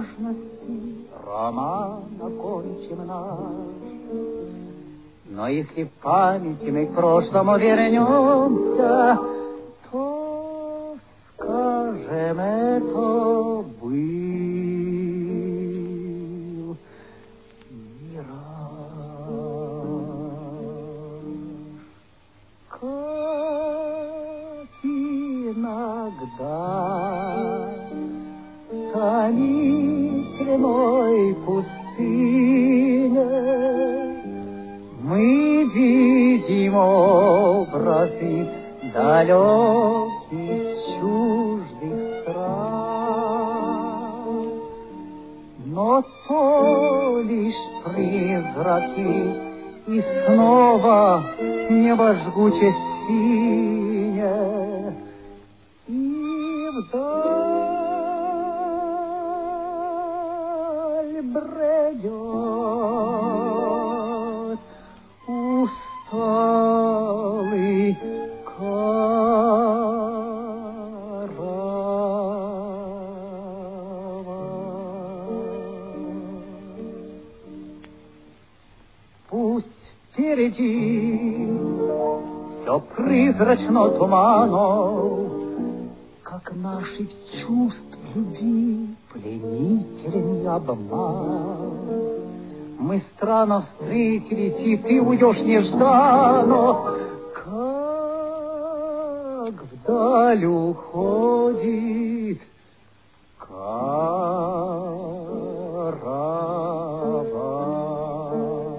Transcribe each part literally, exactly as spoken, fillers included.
нежности роман окончим наш. Но если в памяти мы к прошлому вернемся, то скажем, это был мираж. Как иногда в томительной пустыне мы видим образы далеких чуждых стран, но то лишь призраки, и снова небо жгуче синее, и вдаль бредет усталый караван. Пусть впереди все призрачно туманом, как наших чувств любви пленительный обман. Мы странно встретились, и ты уйдешь нежданно, как вдаль уходит караван.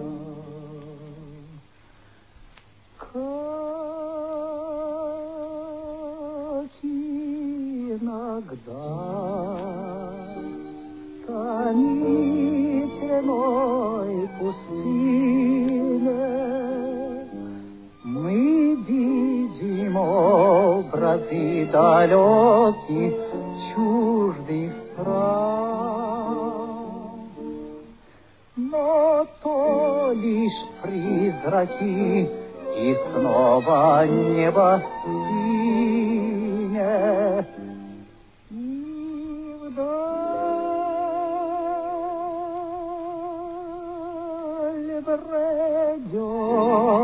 Как иногда томительной пустыне мы видим образы далеких чуждых стран, но то лишь призраки, и снова небо синее, и вдаль бредет